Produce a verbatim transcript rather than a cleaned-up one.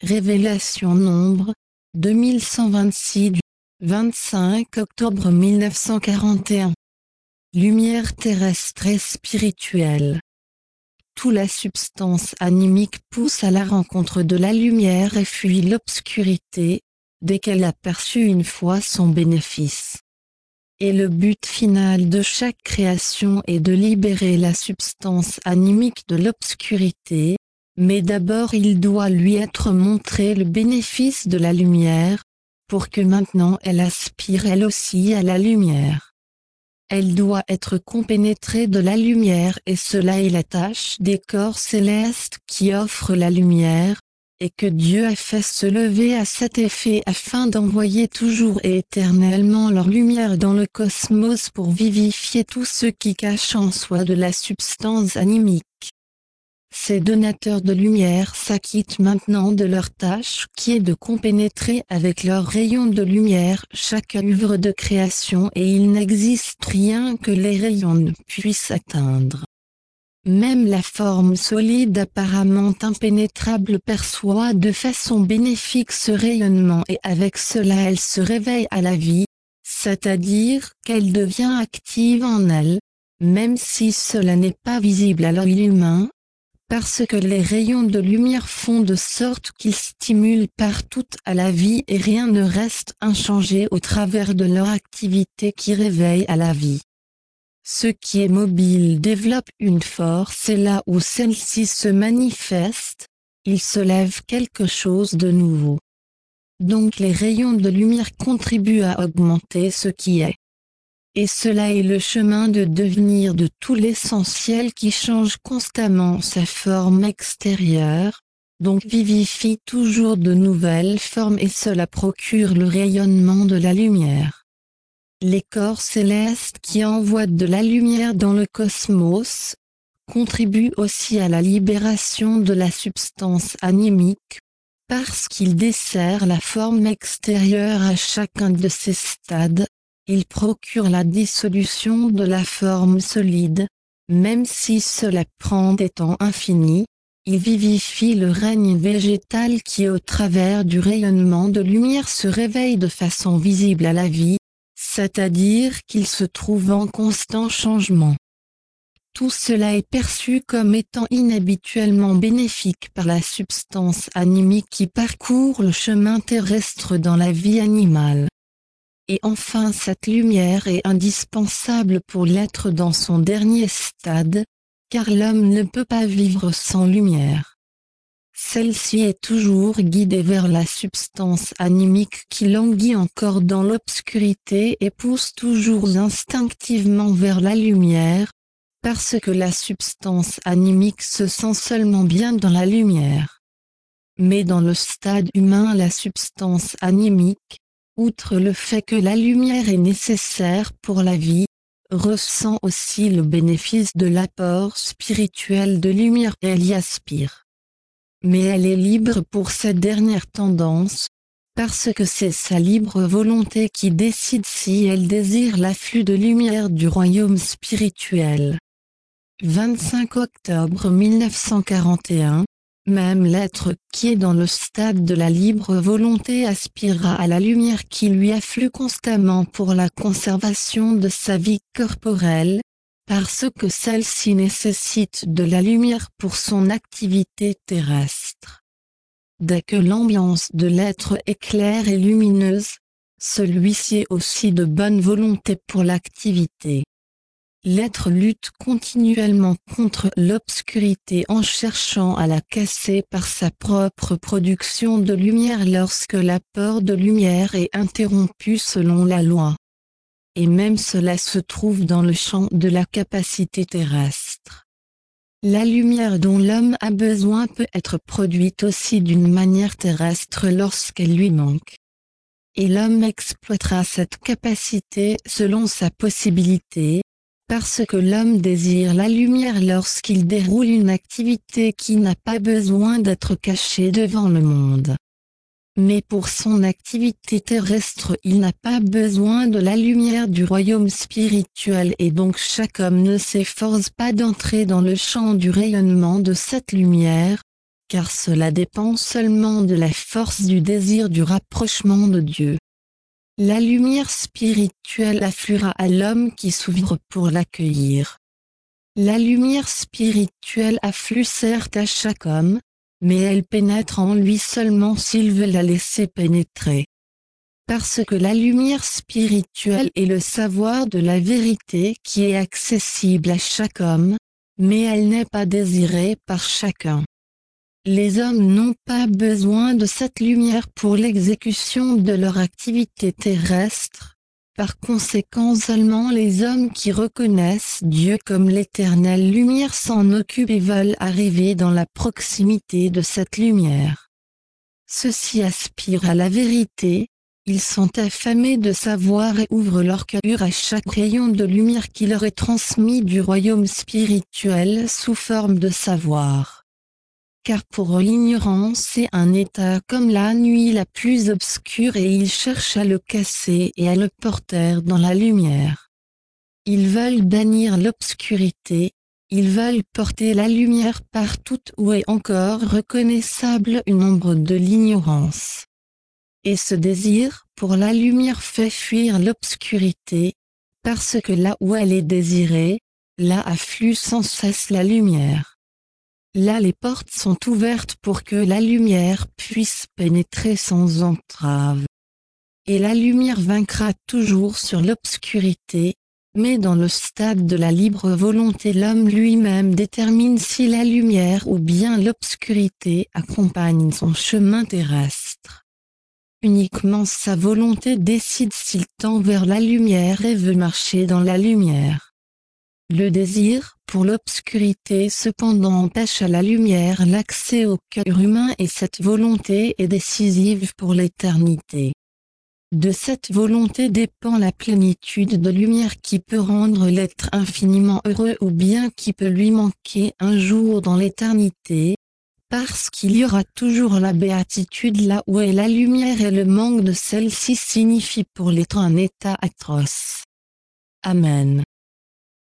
Révélation nombre deux mille cent vingt-six du vingt-cinq octobre mille neuf cent quarante et un. Lumière terrestre et spirituelle. Toute la substance animique pousse à la rencontre de la lumière et fuit l'obscurité, dès qu'elle aperçut une fois son bénéfice. Et le but final de chaque création est de libérer la substance animique de l'obscurité, mais d'abord il doit lui être montré le bénéfice de la lumière, pour que maintenant elle aspire elle aussi à la lumière. Elle doit être compénétrée de la lumière et cela est la tâche des corps célestes qui offrent la lumière, et que Dieu a fait se lever à cet effet afin d'envoyer toujours et éternellement leur lumière dans le cosmos pour vivifier tout ce qui cache en soi de la substance animique. Ces donateurs de lumière s'acquittent maintenant de leur tâche qui est de compénétrer avec leurs rayons de lumière chaque œuvre de création et il n'existe rien que les rayons ne puissent atteindre. Même la forme solide apparemment impénétrable perçoit de façon bénéfique ce rayonnement et avec cela elle se réveille à la vie, c'est-à-dire qu'elle devient active en elle, même si cela n'est pas visible à l'œil humain, parce que les rayons de lumière font de sorte qu'ils stimulent partout à la vie et rien ne reste inchangé au travers de leur activité qui réveille à la vie. Ce qui est mobile développe une force et là où celle-ci se manifeste, il se lève quelque chose de nouveau. Donc les rayons de lumière contribuent à augmenter ce qui est. Et cela est le chemin de devenir de tout l'essentiel qui change constamment sa forme extérieure, donc vivifie toujours de nouvelles formes et cela procure le rayonnement de la lumière. Les corps célestes qui envoient de la lumière dans le cosmos, contribuent aussi à la libération de la substance animique, parce qu'ils desserrent la forme extérieure à chacun de ces stades. Il procure la dissolution de la forme solide, même si cela prend des temps infinis, il vivifie le règne végétal qui au travers du rayonnement de lumière se réveille de façon visible à la vie, c'est-à-dire qu'il se trouve en constant changement. Tout cela est perçu comme étant inhabituellement bénéfique par la substance animique qui parcourt le chemin terrestre dans la vie animale. Et enfin cette lumière est indispensable pour l'être dans son dernier stade, car l'homme ne peut pas vivre sans lumière. Celle-ci est toujours guidée vers la substance animique qui languit encore dans l'obscurité et pousse toujours instinctivement vers la lumière, parce que la substance animique se sent seulement bien dans la lumière. Mais dans le stade humain la substance animique, outre le fait que la lumière est nécessaire pour la vie, ressent aussi le bénéfice de l'apport spirituel de lumière et elle y aspire. Mais elle est libre pour cette dernière tendance, parce que c'est sa libre volonté qui décide si elle désire l'afflux de lumière du royaume spirituel. vingt-cinq octobre mille neuf cent quarante et un. Même l'être qui est dans le stade de la libre volonté aspirera à la lumière qui lui afflue constamment pour la conservation de sa vie corporelle, parce que celle-ci nécessite de la lumière pour son activité terrestre. Dès que l'ambiance de l'être est claire et lumineuse, celui-ci est aussi de bonne volonté pour l'activité. L'être lutte continuellement contre l'obscurité en cherchant à la casser par sa propre production de lumière lorsque l'apport de lumière est interrompu selon la loi. Et même cela se trouve dans le champ de la capacité terrestre. La lumière dont l'homme a besoin peut être produite aussi d'une manière terrestre lorsqu'elle lui manque. Et l'homme exploitera cette capacité selon sa possibilité, parce que l'homme désire la lumière lorsqu'il déroule une activité qui n'a pas besoin d'être cachée devant le monde. Mais pour son activité terrestre il n'a pas besoin de la lumière du royaume spirituel et donc chaque homme ne s'efforce pas d'entrer dans le champ du rayonnement de cette lumière, car cela dépend seulement de la force du désir du rapprochement de Dieu. La lumière spirituelle affluera à l'homme qui s'ouvre pour l'accueillir. La lumière spirituelle afflue certes à chaque homme, mais elle pénètre en lui seulement s'il veut la laisser pénétrer. Parce que la lumière spirituelle est le savoir de la vérité qui est accessible à chaque homme, mais elle n'est pas désirée par chacun. Les hommes n'ont pas besoin de cette lumière pour l'exécution de leur activité terrestre. Par conséquent, seulement les hommes qui reconnaissent Dieu comme l'éternelle lumière s'en occupent et veulent arriver dans la proximité de cette lumière. Ceux-ci aspirent à la vérité, ils sont affamés de savoir et ouvrent leur cœur à chaque rayon de lumière qui leur est transmis du royaume spirituel sous forme de savoir. Car pour eux l'ignorance est un état comme la nuit la plus obscure et ils cherchent à le casser et à le porter dans la lumière. Ils veulent bannir l'obscurité, ils veulent porter la lumière partout où est encore reconnaissable une ombre de l'ignorance. Et ce désir pour la lumière fait fuir l'obscurité, parce que là où elle est désirée, là afflue sans cesse la lumière. Là les portes sont ouvertes pour que la lumière puisse pénétrer sans entrave. Et la lumière vaincra toujours sur l'obscurité, mais dans le stade de la libre volonté l'homme lui-même détermine si la lumière ou bien l'obscurité accompagne son chemin terrestre. Uniquement sa volonté décide s'il tend vers la lumière et veut marcher dans la lumière. Le désir pour l'obscurité cependant empêche à la lumière l'accès au cœur humain et cette volonté est décisive pour l'éternité. De cette volonté dépend la plénitude de lumière qui peut rendre l'être infiniment heureux ou bien qui peut lui manquer un jour dans l'éternité, parce qu'il y aura toujours la béatitude là où est la lumière et le manque de celle-ci signifie pour l'être un état atroce. Amen.